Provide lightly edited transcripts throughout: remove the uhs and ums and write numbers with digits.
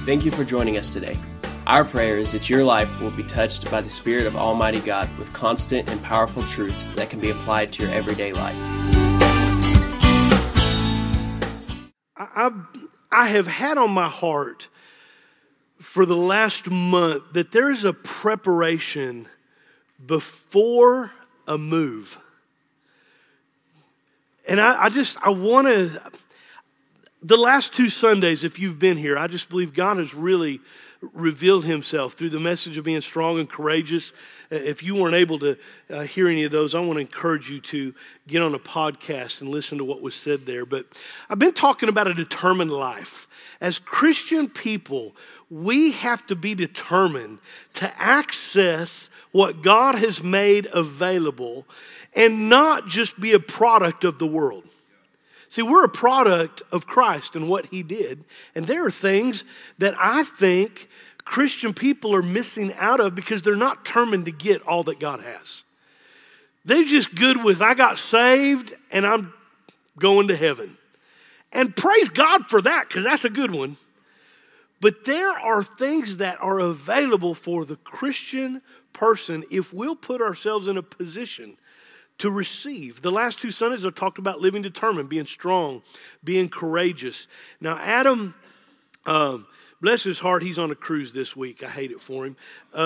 Thank you for joining us today. Our prayer is that your life will be touched by the Spirit of Almighty God with constant and powerful truths that can be applied to your everyday life. I have had on my heart for the last month that there is a preparation before a move. And I want to, the last 2 Sundays, if you've been here, I just believe God has really revealed himself through the message of being strong and courageous. If you weren't able to hear any of those, I want to encourage you to get on a podcast and listen to what was said there. But I've been talking about a determined life. As Christian people, we have to be determined to access what God has made available and not just be a product of the world. See, we're a product of Christ and what he did. And there are things that I think Christian people are missing out of because they're not determined to get all that God has. They're just good with, I got saved and I'm going to heaven. And praise God for that, because that's a good one. But there are things that are available for the Christian person if we'll put ourselves in a position to receive. The last 2 Sundays I talked about living determined, being strong, being courageous. Now Adam, bless his heart, he's on a cruise this week. I hate it for him.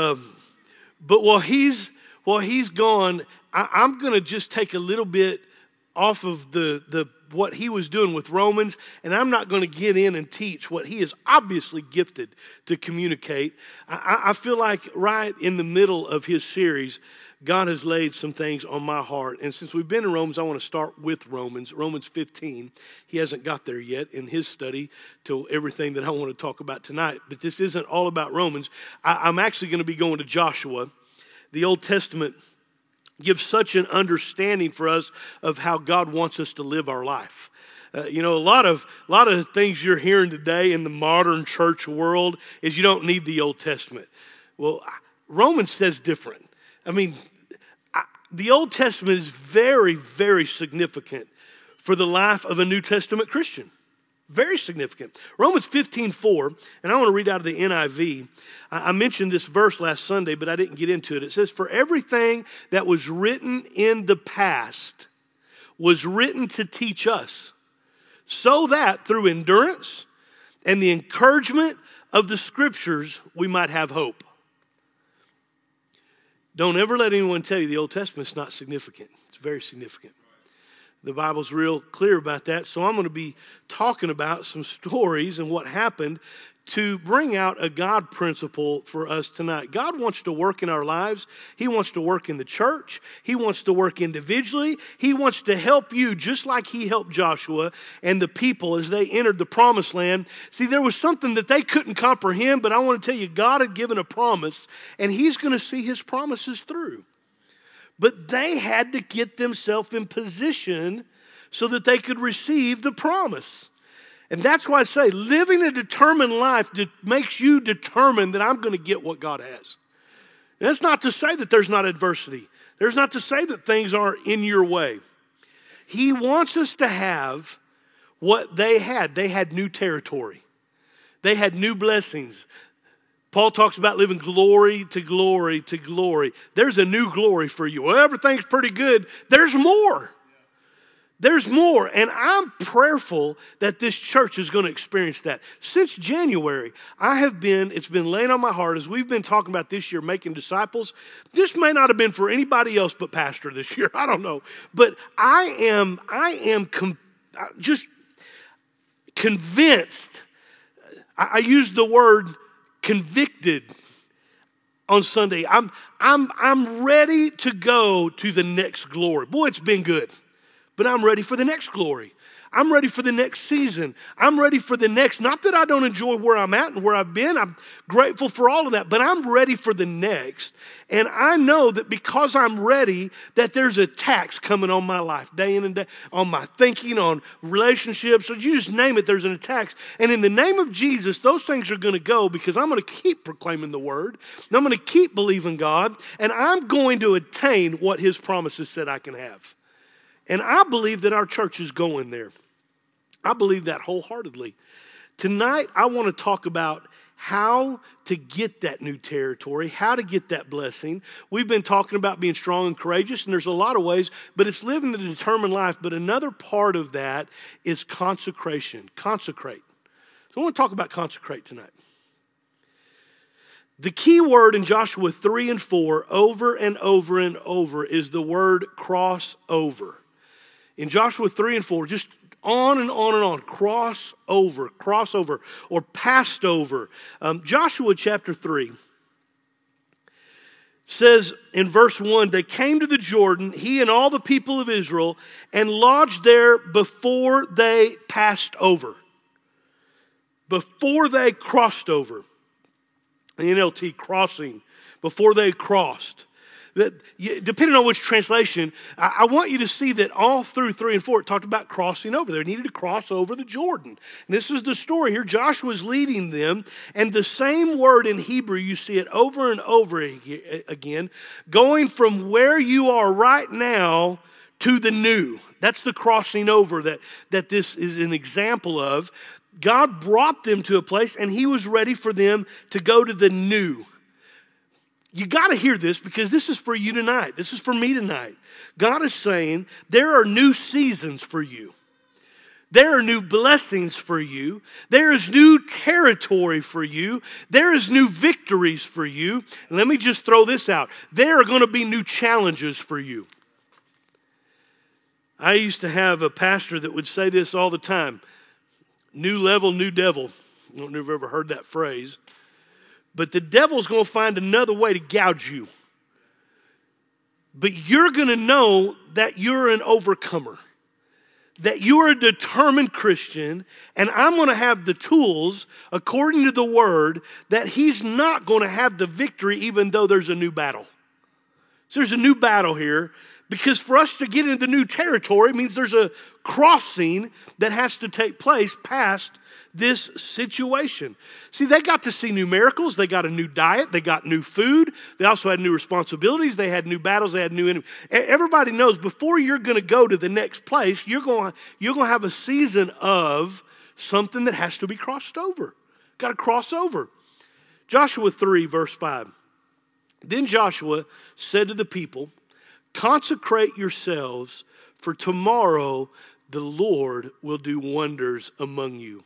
But while he's gone, I'm going to just take a little bit off of the what he was doing with Romans, and I'm not going to get in and teach what he is obviously gifted to communicate. I feel like right in the middle of his series, God has laid some things on my heart. And since we've been in Romans, I want to start with Romans 15. He hasn't got there yet in his study to everything that I want to talk about tonight. But this isn't all about Romans. I'm actually going to be going to Joshua. The Old Testament gives such an understanding for us of how God wants us to live our life. A lot of things you're hearing today in the modern church world is you don't need the Old Testament. Well, Romans says different. I mean, the Old Testament is very, very significant for the life of a New Testament Christian. Very significant. Romans 15:4, and I want to read out of the NIV. I mentioned this verse last Sunday, but I didn't get into it. It says, "For everything that was written in the past was written to teach us, so that through endurance and the encouragement of the Scriptures we might have hope." Don't ever let anyone tell you the Old Testament's not significant. It's very significant. The Bible's real clear about that. So I'm going to be talking about some stories and what happened to bring out a God principle for us tonight. God wants to work in our lives. He wants to work in the church. He wants to work individually. He wants to help you just like he helped Joshua and the people as they entered the promised land. See, there was something that they couldn't comprehend, but I want to tell you, God had given a promise, and he's going to see his promises through. But they had to get themselves in position so that they could receive the promise. And that's why I say living a determined life makes you determined that I'm going to get what God has. And that's not to say that there's not adversity. There's not to say that things aren't in your way. He wants us to have what they had. They had new territory. They had new blessings. Paul talks about living glory to glory to glory. There's a new glory for you. Well, everything's pretty good. There's more. There's more. And I'm prayerful that this church is going to experience that. Since January, it's been laying on my heart as we've been talking about this year, making disciples. This may not have been for anybody else but pastor this year. I don't know. But I am just convinced. I used the word convicted on Sunday. I'm ready to go to the next glory. Boy, it's been good. But I'm ready for the next glory. I'm ready for the next season. I'm ready for the next. Not that I don't enjoy where I'm at and where I've been. I'm grateful for all of that. But I'm ready for the next. And I know that because I'm ready, that there's a tax coming on my life, day in and day, on my thinking, on relationships. So you just name it, there's an tax. And in the name of Jesus, those things are going to go because I'm going to keep proclaiming the word. And I'm going to keep believing God. And I'm going to attain what his promises said I can have. And I believe that our church is going there. I believe that wholeheartedly. Tonight, I want to talk about how to get that new territory, how to get that blessing. We've been talking about being strong and courageous, and there's a lot of ways, but it's living the determined life. But another part of that is consecration. Consecrate. So I want to talk about consecrate tonight. The key word in Joshua 3 and 4 over and over and over is the word cross over. In Joshua 3 and 4, just on and on and on, cross over, or passed over. Joshua chapter 3 says in verse 1, they came to the Jordan, he and all the people of Israel, and lodged there before they passed over. Before they crossed over. The NLT, crossing, before they crossed. Depending on which translation, I want you to see that all through 3 and 4, it talked about crossing over. They needed to cross over the Jordan. And this is the story here. Joshua's leading them, and the same word in Hebrew, you see it over and over again, going from where you are right now to the new. That's the crossing over that this is an example of. God brought them to a place, and he was ready for them to go to the new. You got to hear this because this is for you tonight. This is for me tonight. God is saying there are new seasons for you. There are new blessings for you. There is new territory for you. There is new victories for you. And let me just throw this out. There are going to be new challenges for you. I used to have a pastor that would say this all the time. New level, new devil. I don't know if you've ever heard that phrase. But the devil's going to find another way to gouge you. But you're going to know that you're an overcomer. That you're a determined Christian. And I'm going to have the tools, according to the word, that he's not going to have the victory even though there's a new battle. So there's a new battle here. Because for us to get into the new territory means there's a crossing that has to take place past this situation. See, they got to see new miracles. They got a new diet. They got new food. They also had new responsibilities. They had new battles. They had new enemies. Everybody knows before you're going to go to the next place, you're going to have a season of something that has to be crossed over. Got to cross over. Joshua 3, verse 5. Then Joshua said to the people, consecrate yourselves, for tomorrow the Lord will do wonders among you.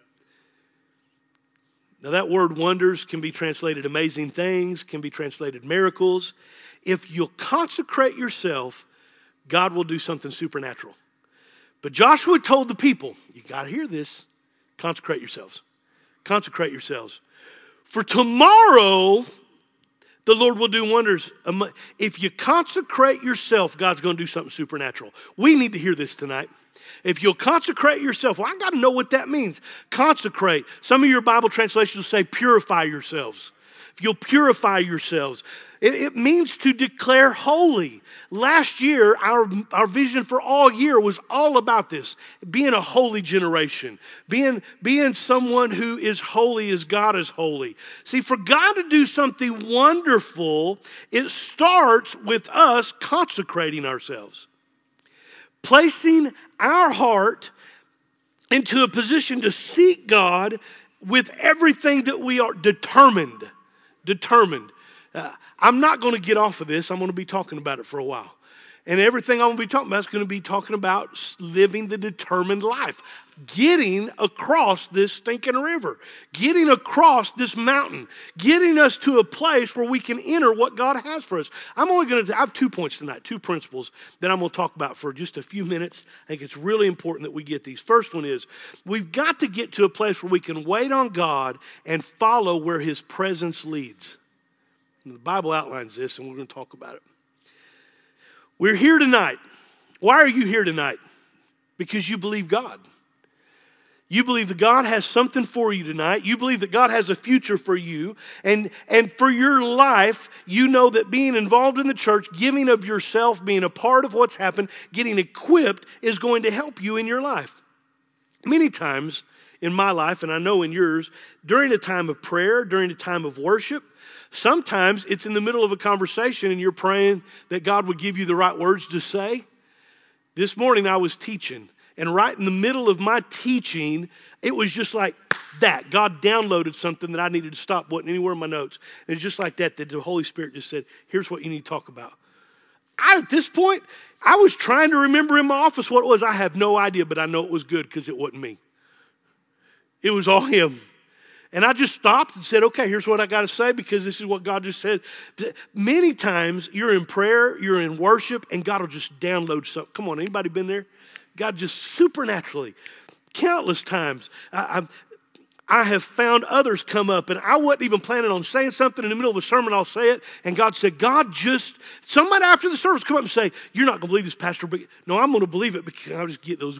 Now that word wonders can be translated amazing things, can be translated miracles. If you'll consecrate yourself, God will do something supernatural. But Joshua told the people, you got to hear this, consecrate yourselves. Consecrate yourselves. For tomorrow, the Lord will do wonders. If you consecrate yourself, God's going to do something supernatural. We need to hear this tonight. If you'll consecrate yourself, well, I got to know what that means. Consecrate. Some of your Bible translations will say purify yourselves. If you'll purify yourselves, it means to declare holy. Last year, our vision for all year was all about this, being a holy generation, being someone who is holy as God is holy. See, for God to do something wonderful, it starts with us consecrating ourselves, placing our heart into a position to seek God with everything that we are determined. I'm not going to get off of this. I'm going to be talking about it for a while. And everything I'm going to be talking about is going to be talking about living the determined life. Getting across this stinking river. Getting across this mountain. Getting us to a place where we can enter what God has for us. I have 2 points tonight, 2 principles that I'm going to talk about for just a few minutes. I think it's really important that we get these. First one is, we've got to get to a place where we can wait on God and follow where his presence leads. And the Bible outlines this, and we're going to talk about it. We're here tonight. Why are you here tonight? Because you believe God. You believe that God has something for you tonight. You believe that God has a future for you. And for your life, you know that being involved in the church, giving of yourself, being a part of what's happened, getting equipped is going to help you in your life. Many times in my life, and I know in yours, during a time of prayer, during a time of worship, sometimes it's in the middle of a conversation and you're praying that God would give you the right words to say. This morning I was teaching, and right in the middle of my teaching, it was just like that. God downloaded something that I needed to stop. Wasn't anywhere in my notes. And it's just like that the Holy Spirit just said, here's what you need to talk about. At this point, I was trying to remember in my office what it was. I have no idea, but I know it was good because it wasn't me. It was all him. And I just stopped and said, okay, here's what I got to say because this is what God just said. Many times you're in prayer, you're in worship, and God will just download something. Come on, anybody been there? God just supernaturally, countless times. I have found others come up, and I wasn't even planning on saying something in the middle of a sermon. I'll say it, and God said, somebody after the service come up and say, you're not going to believe this, Pastor. But no, I'm going to believe it because I'll just get those.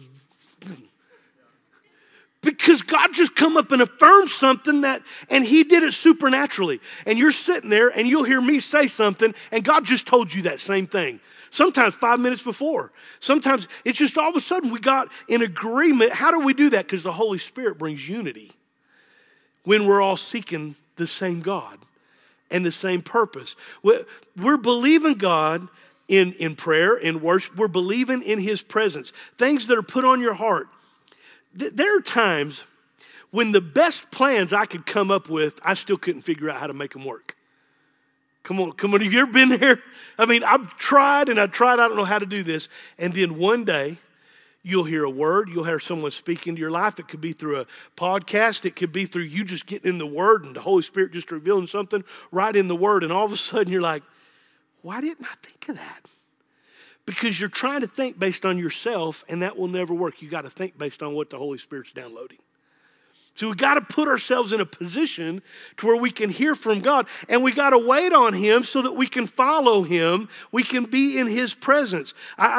Because God just come up and affirmed something and he did it supernaturally. And you're sitting there and you'll hear me say something and God just told you that same thing. Sometimes 5 minutes before. Sometimes it's just all of a sudden we got in agreement. How do we do that? Because the Holy Spirit brings unity when we're all seeking the same God and the same purpose. We're believing God in prayer, in worship. We're believing in his presence. Things that are put on your heart. There are times when the best plans I could come up with, I still couldn't figure out how to make them work. Come on. Have you ever been there? I mean, I've tried, I don't know how to do this. And then one day, you'll hear a word. You'll hear someone speak into your life. It could be through a podcast. It could be through you just getting in the Word and the Holy Spirit just revealing something right in the Word. And all of a sudden, you're like, why didn't I think of that? Because you're trying to think based on yourself, and that will never work. You got to think based on what the Holy Spirit's downloading. So we got to put ourselves in a position to where we can hear from God, and we got to wait on him so that we can follow him. We can be in his presence.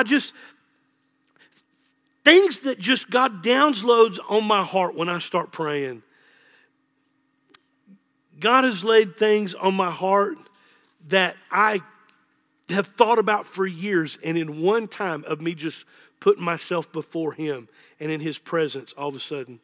Things that just God downloads on my heart when I start praying. God has laid things on my heart that I have thought about for years, and in one time of me just putting myself before him and in his presence, all of a sudden,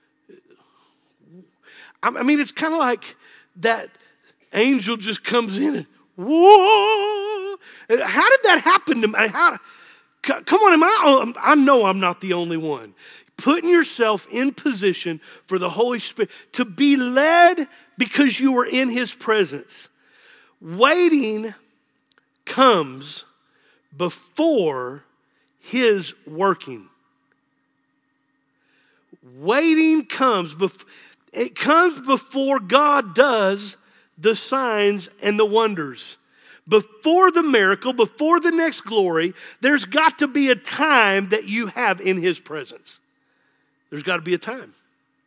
I mean, it's kind of like that angel just comes in and, whoa, how did that happen to me? Come on, I know I'm not the only one. Putting yourself in position for the Holy Spirit to be led because you were in his presence. Waiting comes before his working. Waiting comes before God does the signs and the wonders. Before the miracle, before the next glory, there's got to be a time that you have in his presence. There's got to be a time.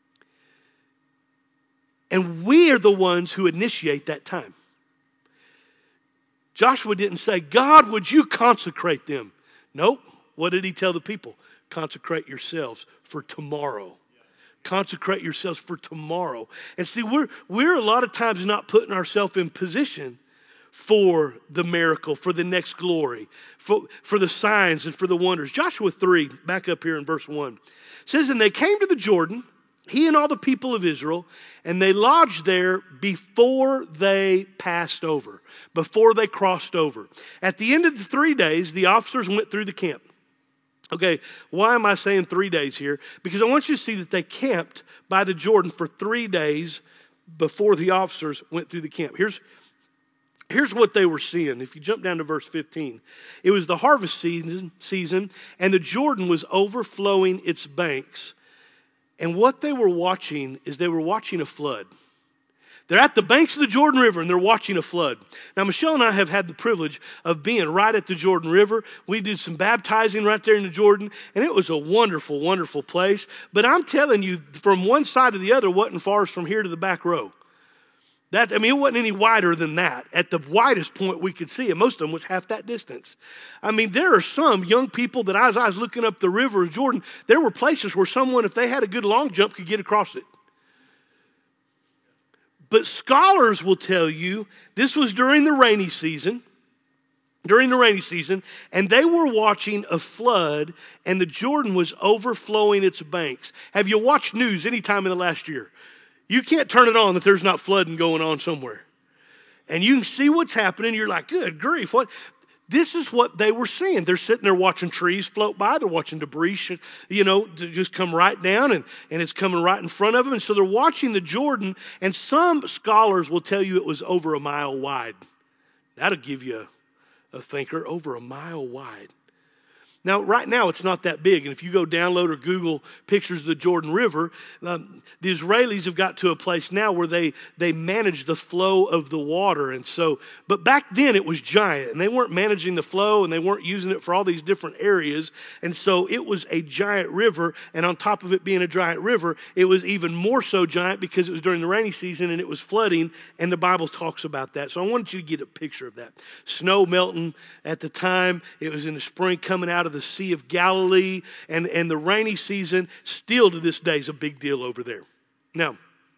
And we are the ones who initiate that time. Joshua didn't say, God, would you consecrate them? Nope. What did he tell the people? Consecrate yourselves for tomorrow. Consecrate yourselves for tomorrow. And see, we're a lot of times not putting ourselves in position for the miracle, for the next glory, for the signs and for the wonders. Joshua 3, back up here in verse 1, says, and they came to the Jordan, he and all the people of Israel, and they lodged there before they passed over, before they crossed over. At the end of the 3 days, the officers went through the camp. Okay, why am I saying 3 days here? Because I want you to see that they camped by the Jordan for 3 days before the officers went through the camp. Here's what they were seeing. If you jump down to verse 15, it was the harvest season, and the Jordan was overflowing its banks. And what they were watching is they were watching a flood. They're at the banks of the Jordan River and they're watching a flood. Now, Michelle and I have had the privilege of being right at the Jordan River. We did some baptizing right there in the Jordan, and it was a wonderful, wonderful place. But I'm telling you, from one side to the other wasn't far as from here to the back row. It wasn't any wider than that. At the widest point we could see it, most of them was half that distance. I mean, there are some young people that as I was looking up the river of Jordan, there were places where someone, if they had a good long jump, could get across it. But scholars will tell you this was during the rainy season, and they were watching a flood, and the Jordan was overflowing its banks. Have you watched news any time in the last year? You can't turn it on that there's not flooding going on somewhere. And you can see what's happening. You're like, good grief, what? This is what they were seeing. They're sitting there watching trees float by. They're watching debris, just come right down, and it's coming right in front of them. And so they're watching the Jordan, and some scholars will tell you it was over a mile wide. That'll give you a thinker, over a mile wide. Now, right now, it's not that big. And if you go download or Google pictures of the Jordan River, the Israelis have got to a place now where they manage the flow of the water. And so, but back then it was giant, and they weren't managing the flow, and they weren't using it for all these different areas. And so it was a giant river. And on top of it being a giant river, it was even more so giant because it was during the rainy season and it was flooding. And the Bible talks about that. So I wanted you to get a picture of that. Snow melting at the time. It was in the spring coming out of the Sea of Galilee, and the rainy season still to this day is a big deal over there. Now,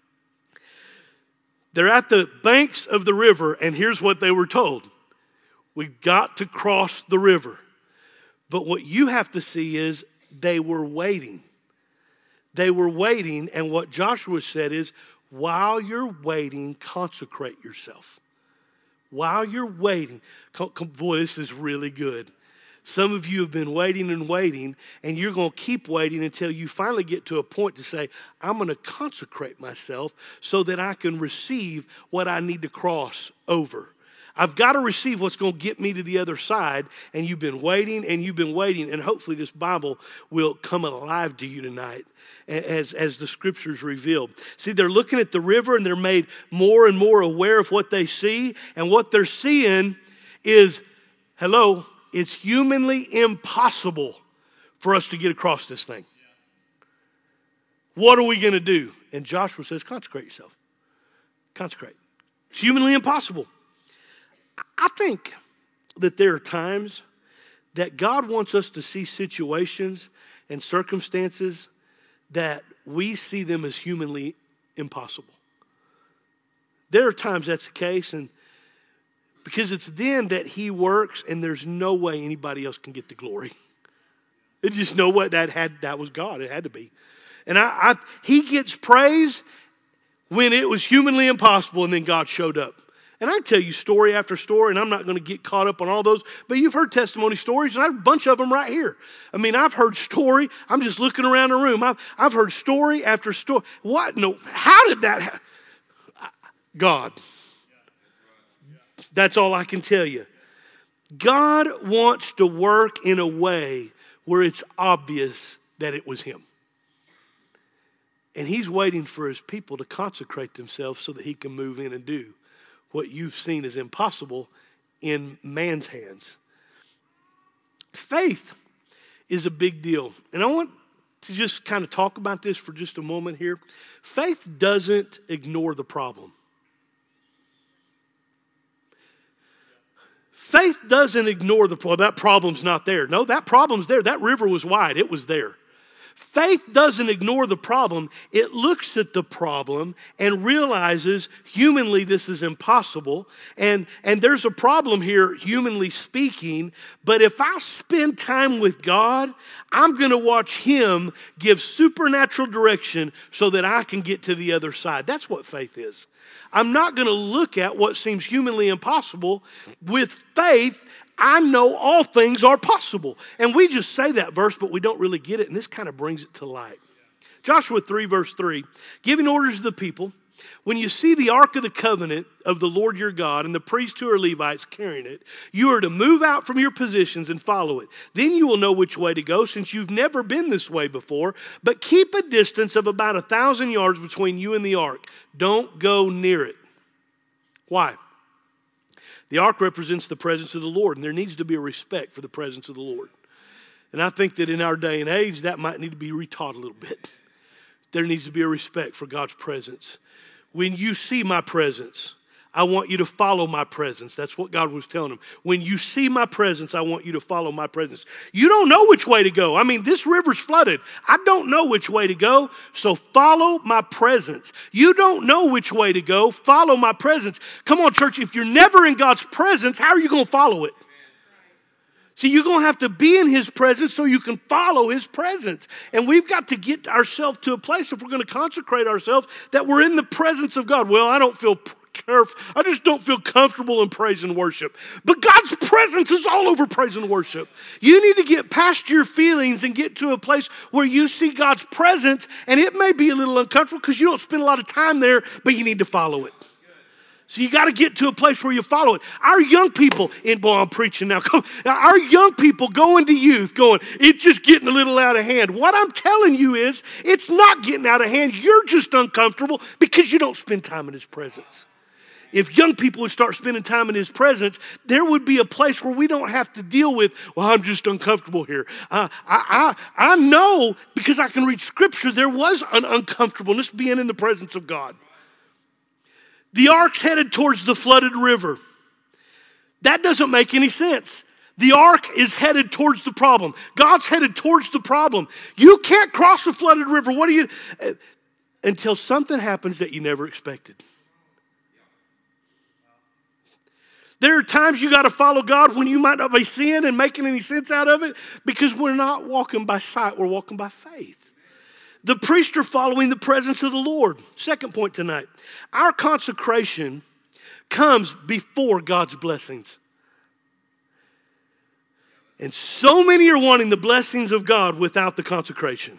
they're at the banks of the river, and here's what they were told. We've got to cross the river. But what you have to see is they were waiting. They were waiting, and what Joshua said is, while you're waiting, consecrate yourself. While you're waiting, boy, this is really good. Some of you have been waiting and waiting, and you're going to keep waiting until you finally get to a point to say, I'm going to consecrate myself so that I can receive what I need to cross over. I've got to receive what's going to get me to the other side, and you've been waiting, and hopefully this Bible will come alive to you tonight as the scriptures revealed. See, they're looking at the river, and they're made more and more aware of what they see, and what they're seeing is, it's humanly impossible for us to get across this thing. What are we going to do? And Joshua says, consecrate yourself. Consecrate. It's humanly impossible. I think that there are times that God wants us to see situations and circumstances that we see them as humanly impossible. There are times that's the case, and because it's then that he works, and there's no way anybody else can get the glory. There's just no way that was God. It had to be. And he gets praise when it was humanly impossible, and then God showed up. And I tell you story after story, and I'm not going to get caught up on all those, but you've heard testimony stories, and I have a bunch of them right here. I mean, I've heard story. I'm just looking around the room. I've heard story after story. What? No. How did that happen? God. That's all I can tell you. God wants to work in a way where it's obvious that it was him. And he's waiting for his people to consecrate themselves so that he can move in and do what you've seen as impossible in man's hands. Faith is a big deal. And I want to just kind of talk about this for just a moment here. Faith doesn't ignore the problem. Faith doesn't ignore that problem's not there. No, that problem's there. That river was wide. It was there. Faith doesn't ignore the problem. It looks at the problem and realizes humanly this is impossible. And there's a problem here, humanly speaking. But if I spend time with God, I'm going to watch him give supernatural direction so that I can get to the other side. That's what faith is. I'm not going to look at what seems humanly impossible. With faith, I know all things are possible. And we just say that verse, but we don't really get it. And this kind of brings it to light. Joshua 3, verse 3, giving orders to the people. When you see the Ark of the Covenant of the Lord your God and the priests who are Levites carrying it, you are to move out from your positions and follow it. Then you will know which way to go, since you've never been this way before. But keep a distance of about 1,000 yards between you and the Ark. Don't go near it. Why? The Ark represents the presence of the Lord, and there needs to be a respect for the presence of the Lord. And I think that in our day and age, that might need to be retaught a little bit. There needs to be a respect for God's presence. When you see my presence, I want you to follow my presence. That's what God was telling them. When you see my presence, I want you to follow my presence. You don't know which way to go. I mean, this river's flooded. I don't know which way to go, so follow my presence. You don't know which way to go. Follow my presence. Come on, church. If you're never in God's presence, how are you going to follow it? See, you're going to have to be in his presence so you can follow his presence. And we've got to get ourselves to a place, if we're going to consecrate ourselves, that we're in the presence of God. Well, I don't feel careful. I just don't feel comfortable in praise and worship. But God's presence is all over praise and worship. You need to get past your feelings and get to a place where you see God's presence, and it may be a little uncomfortable because you don't spend a lot of time there, but you need to follow it. So you got to get to a place where you follow it. Our young people, I'm preaching now. Our young people go into youth going, it's just getting a little out of hand. What I'm telling you is, it's not getting out of hand. You're just uncomfortable because you don't spend time in his presence. If young people would start spending time in his presence, there would be a place where we don't have to deal with, well, I'm just uncomfortable here. I know, because I can read scripture, there was an uncomfortableness being in the presence of God. The ark's headed towards the flooded river. That doesn't make any sense. The ark is headed towards the problem. God's headed towards the problem. You can't cross the flooded river. What do you, until something happens that you never expected. There are times you got to follow God when you might not be seeing and making any sense out of it, because we're not walking by sight, we're walking by faith. The priests are following the presence of the Lord. Second point tonight, our consecration comes before God's blessings. And so many are wanting the blessings of God without the consecration.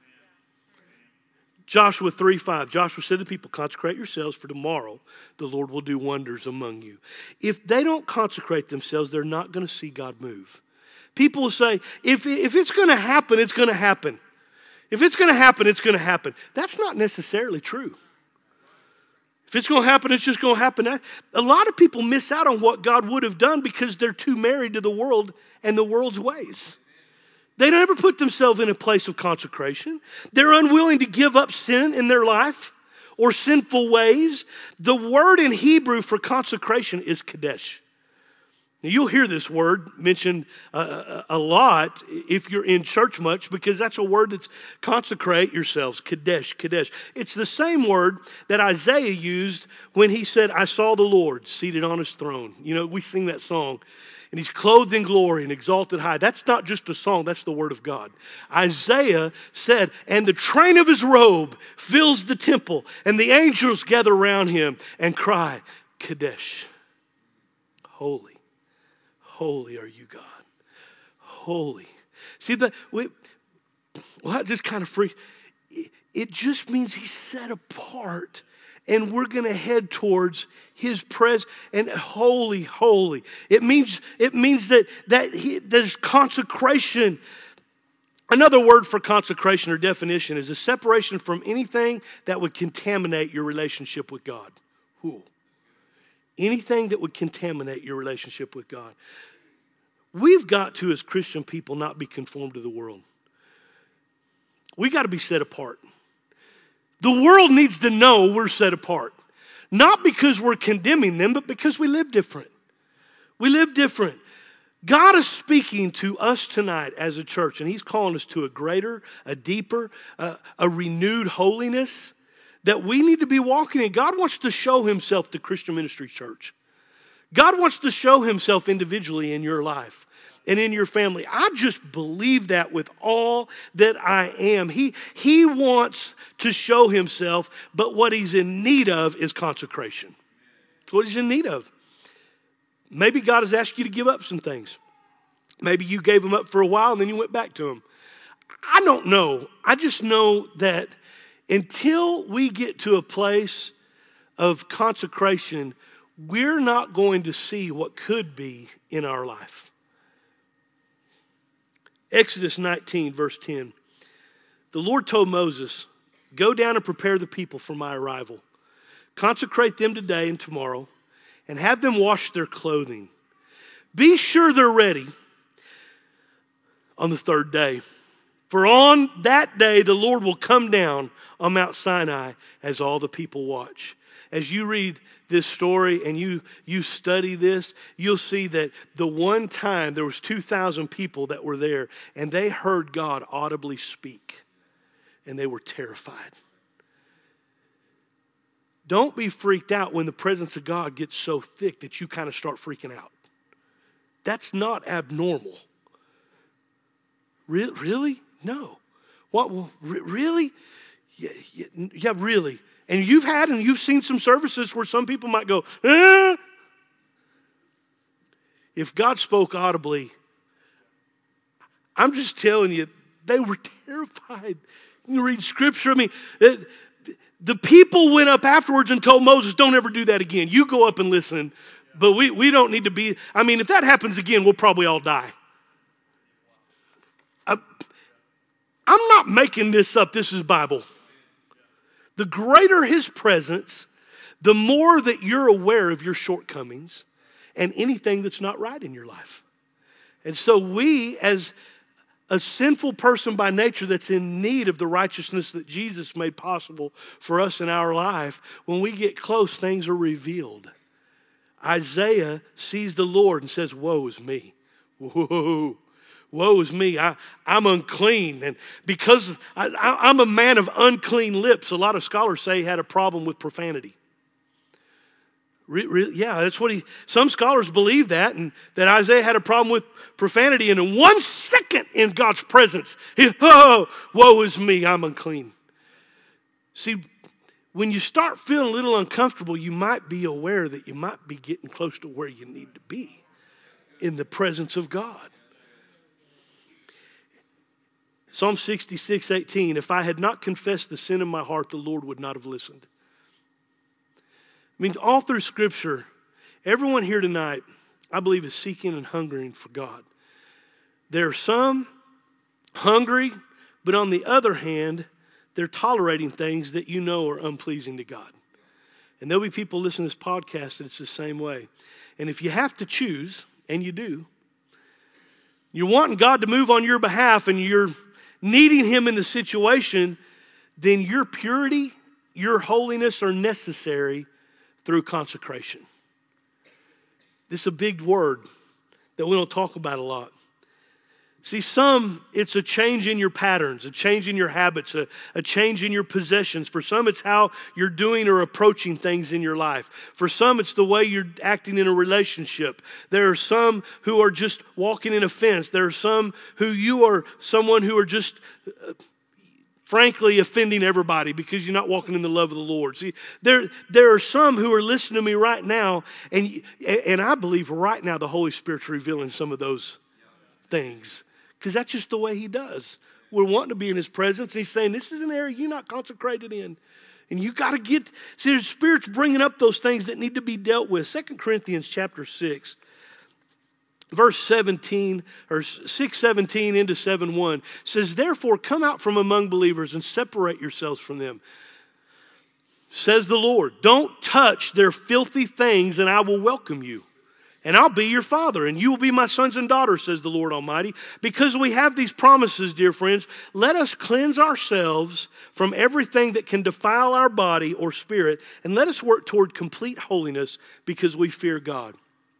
Joshua 3:5, Joshua said to the people, consecrate yourselves, for tomorrow the Lord will do wonders among you. If they don't consecrate themselves, they're not going to see God move. People will say, if it's going to happen, it's going to happen. If it's going to happen, it's going to happen. That's not necessarily true. If it's going to happen, it's just going to happen. A lot of people miss out on what God would have done because they're too married to the world and the world's ways. They never put themselves in a place of consecration. They're unwilling to give up sin in their life or sinful ways. The word in Hebrew for consecration is kadesh. Now, you'll hear this word mentioned a lot if you're in church much, because that's a word that's consecrate yourselves, kadesh, kadesh. It's the same word that Isaiah used when he said, I saw the Lord seated on his throne. You know, we sing that song. And he's clothed in glory and exalted high. That's not just a song, that's the word of God. Isaiah said, and the train of his robe fills the temple, and the angels gather around him and cry, Kadesh, holy. Holy are you, God. Holy. See, that just kind of freaks. It just means he's set apart, and we're going to head towards his presence. And holy, holy. It means that there's consecration. Another word for consecration or definition is a separation from anything that would contaminate your relationship with God. Ooh. Anything that would contaminate your relationship with God. We've got to, as Christian people, not be conformed to the world. We got to be set apart. The world needs to know we're set apart. Not because we're condemning them, but because we live different. We live different. God is speaking to us tonight as a church, and he's calling us to a greater, a deeper, a renewed holiness that we need to be walking in. God wants to show himself to Christian Ministry Church. God wants to show himself individually in your life and in your family. I just believe that with all that I am. He wants to show himself, but what he's in need of is consecration. That's what he's in need of. Maybe God has asked you to give up some things. Maybe you gave them up for a while and then you went back to them. I don't know. I just know that until we get to a place of consecration, we're not going to see what could be in our life. Exodus 19, verse 10. The Lord told Moses, go down and prepare the people for my arrival. Consecrate them today and tomorrow, and have them wash their clothing. Be sure they're ready on the third day. For on that day, the Lord will come down on Mount Sinai as all the people watch. As you read this story and you study this, you'll see that the one time there was 2,000 people that were there, and they heard God audibly speak, and they were terrified. Don't be freaked out when the presence of God gets so thick that you kind of start freaking out. That's not abnormal. Really? No. What? Really? Yeah, really. And you've seen some services where some people might go, eh. If God spoke audibly, I'm just telling you, they were terrified. You read scripture, I mean, the people went up afterwards and told Moses, don't ever do that again. You go up and listen, but we don't need to be, I mean, if that happens again, we'll probably all die. I'm not making this up. This is Bible. The greater his presence, the more that you're aware of your shortcomings and anything that's not right in your life. And so we, as a sinful person by nature that's in need of the righteousness that Jesus made possible for us in our life, when we get close, things are revealed. Isaiah sees the Lord and says, woe is me. Whoa. Woe is me, I'm unclean. And because I'm a man of unclean lips, a lot of scholars say he had a problem with profanity. Yeah, that's what some scholars believe that, and that Isaiah had a problem with profanity. And in 1 second in God's presence, woe is me, I'm unclean. See, when you start feeling a little uncomfortable, you might be aware that you might be getting close to where you need to be in the presence of God. Psalm 66:18, if I had not confessed the sin in my heart, the Lord would not have listened. I mean, all through Scripture, everyone here tonight, I believe, is seeking and hungering for God. There are some hungry, but on the other hand, they're tolerating things that you know are unpleasing to God. And there'll be people listening to this podcast that it's the same way. And if you have to choose, and you do, you're wanting God to move on your behalf and you're needing him in the situation, then your purity, your holiness are necessary through consecration. This is a big word that we don't talk about a lot. See, some, it's a change in your patterns, a change in your habits, a change in your possessions. For some, it's how you're doing or approaching things in your life. For some, it's the way you're acting in a relationship. There are some who are just walking in offense. There are some who you are someone who are just frankly offending everybody because you're not walking in the love of the Lord. See, there are some who are listening to me right now, and I believe right now the Holy Spirit's revealing some of those things. Because that's just the way he does. We're wanting to be in his presence. And he's saying, this is an area you're not consecrated in. And you got to see, the Spirit's bringing up those things that need to be dealt with. 2 Corinthians chapter 6, verse 17, or 6:17 into 7:1 says, therefore come out from among believers and separate yourselves from them. Says the Lord, don't touch their filthy things and I will welcome you. And I'll be your father, and you will be my sons and daughters, says the Lord Almighty. Because we have these promises, dear friends, let us cleanse ourselves from everything that can defile our body or spirit, and let us work toward complete holiness because we fear God.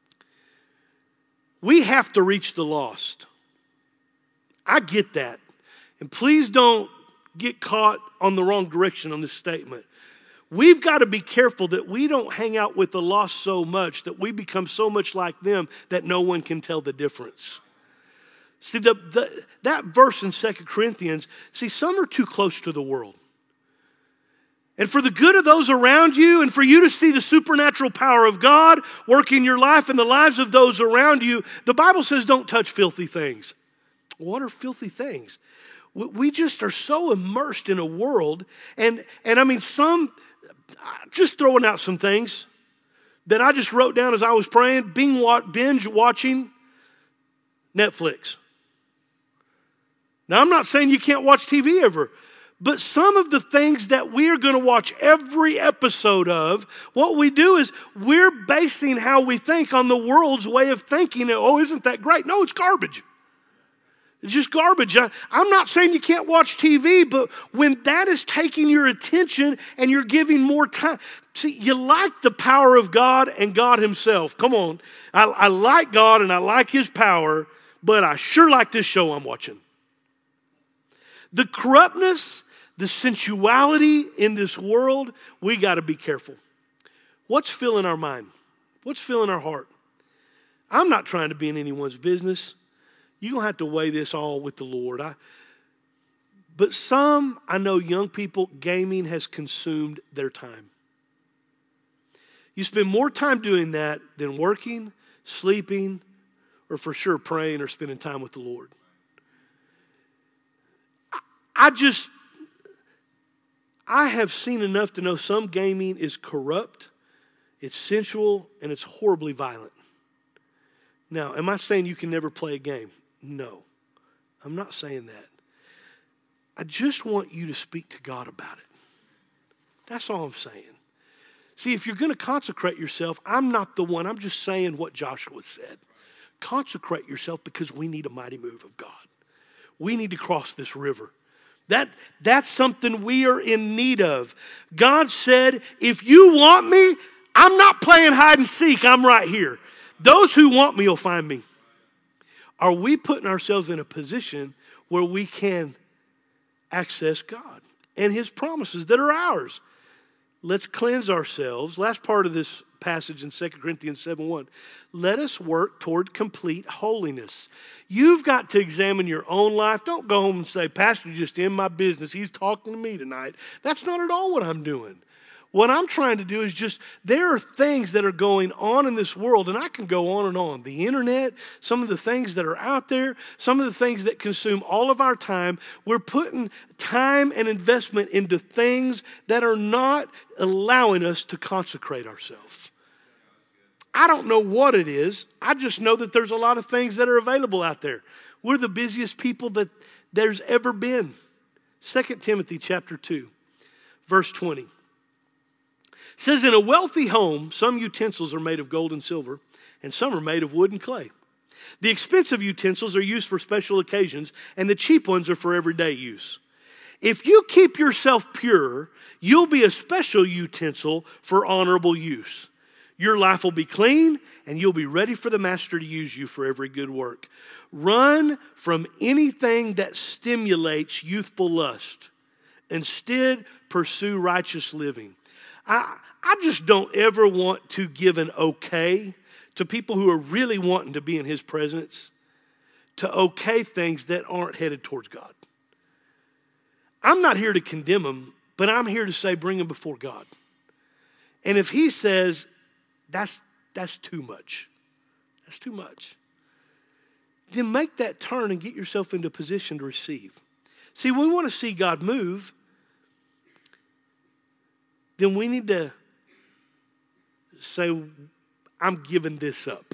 We have to reach the lost. I get that. And please don't get caught on the wrong direction on this statement. We've got to be careful that we don't hang out with the lost so much that we become so much like them that no one can tell the difference. See, that verse in 2 Corinthians, see, some are too close to the world. And for the good of those around you and for you to see the supernatural power of God work in your life and the lives of those around you, the Bible says don't touch filthy things. What are filthy things? We just are so immersed in a world, and I mean, just throwing out some things that I just wrote down as I was praying, binge watching Netflix. Now, I'm not saying you can't watch TV ever, but some of the things that we are going to watch every episode of, what we do is we're basing how we think on the world's way of thinking. Oh, isn't that great? No, it's garbage. It's just garbage. I'm not saying you can't watch TV, but when that is taking your attention and you're giving more time. See, you like the power of God and God himself. Come on. I like God and I like his power, but I sure like this show I'm watching. The corruptness, the sensuality in this world, we got to be careful. What's filling our mind? What's filling our heart? I'm not trying to be in anyone's business. You're going to have to weigh this all with the Lord. But some, I know young people, gaming has consumed their time. You spend more time doing that than working, sleeping, or for sure praying or spending time with the Lord. I have seen enough to know some gaming is corrupt, it's sensual, and it's horribly violent. Now, am I saying you can never play a game? No, I'm not saying that. I just want you to speak to God about it. That's all I'm saying. See, if you're going to consecrate yourself, I'm not the one. I'm just saying what Joshua said. Consecrate yourself because we need a mighty move of God. We need to cross this river. That's something we are in need of. God said, if you want me, I'm not playing hide and seek. I'm right here. Those who want me will find me. Are we putting ourselves in a position where we can access God and his promises that are ours? Let's cleanse ourselves. Last part of this passage in 2 Corinthians 7:1. Let us work toward complete holiness. You've got to examine your own life. Don't go home and say, Pastor, just in my business. He's talking to me tonight. That's not at all what I'm doing. What I'm trying to do is just, there are things that are going on in this world, and I can go on and on. The internet, some of the things that are out there, some of the things that consume all of our time. We're putting time and investment into things that are not allowing us to consecrate ourselves. I don't know what it is. I just know that there's a lot of things that are available out there. We're the busiest people that there's ever been. 2 Timothy chapter 2, verse 20. It says, in a wealthy home, some utensils are made of gold and silver, and some are made of wood and clay. The expensive utensils are used for special occasions, and the cheap ones are for everyday use. If you keep yourself pure, you'll be a special utensil for honorable use. Your life will be clean, and you'll be ready for the master to use you for every good work. Run from anything that stimulates youthful lust. Instead, pursue righteous living. I just don't ever want to give an okay to people who are really wanting to be in his presence, to okay things that aren't headed towards God. I'm not here to condemn them, but I'm here to say bring them before God. And if he says, that's too much, that's too much, then make that turn and get yourself into a position to receive. See, when we want to see God move, then we need to say, I'm giving this up.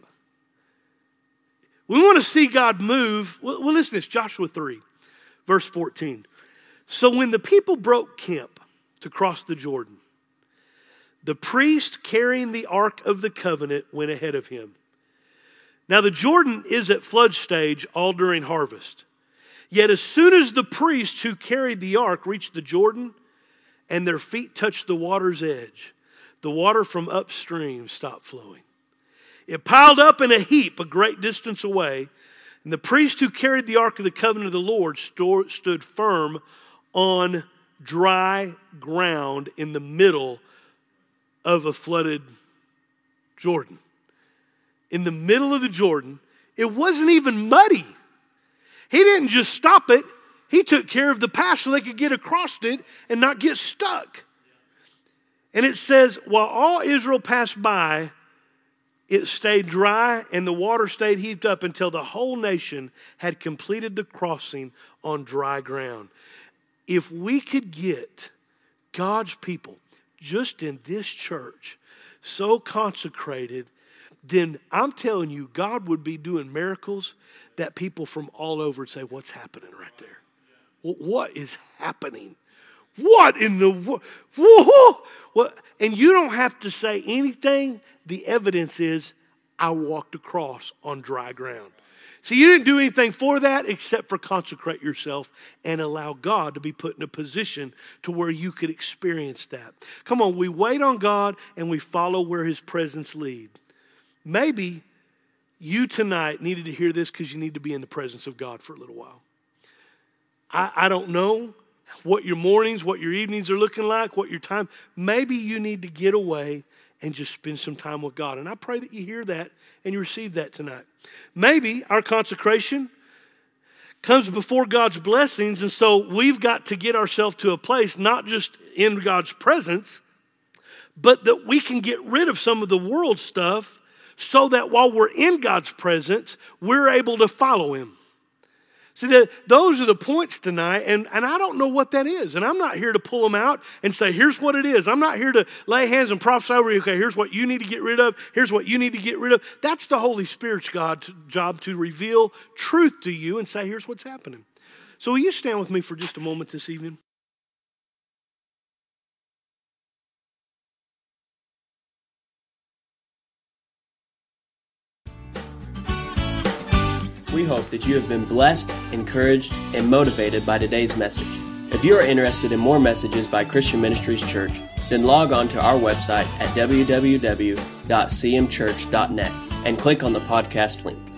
We want to see God move. Well, listen to this, Joshua 3, verse 14. So when the people broke camp to cross the Jordan, the priest carrying the Ark of the Covenant went ahead of him. Now the Jordan is at flood stage all during harvest. Yet as soon as the priests who carried the Ark reached the Jordan and their feet touched the water's edge, the water from upstream stopped flowing. It piled up in a heap a great distance away, and the priest who carried the Ark of the Covenant of the Lord stood firm on dry ground in the middle of a flooded Jordan. In the middle of the Jordan, it wasn't even muddy. He didn't just stop it. He took care of the path so they could get across it and not get stuck. And it says, while all Israel passed by, it stayed dry and the water stayed heaped up until the whole nation had completed the crossing on dry ground. If we could get God's people just in this church so consecrated, then I'm telling you, God would be doing miracles that people from all over would say, what's happening right there? What is happening? What in the world? What? And you don't have to say anything. The evidence is I walked across on dry ground. See, you didn't do anything for that except for consecrate yourself and allow God to be put in a position to where you could experience that. Come on, we wait on God and we follow where his presence leads. Maybe you tonight needed to hear this because you need to be in the presence of God for a little while. I don't know what your mornings, what your evenings are looking like, what your time. Maybe you need to get away and just spend some time with God. And I pray that you hear that and you receive that tonight. Maybe our consecration, comes before God's blessings. And so we've got to get ourselves to a place, not just in God's presence, but that we can get rid of some of the world stuff so that while we're in God's presence, we're able to follow him. See, those are the points tonight, and I don't know what that is. And I'm not here to pull them out and say, here's what it is. I'm not here to lay hands and prophesy over you. Okay, here's what you need to get rid of. Here's what you need to get rid of. That's the Holy Spirit's job to reveal truth to you and say, here's what's happening. So will you stand with me for just a moment this evening? We hope that you have been blessed, encouraged, and motivated by today's message. If you are interested in more messages by Christian Ministries Church, then log on to our website at www.cmchurch.net and click on the podcast link.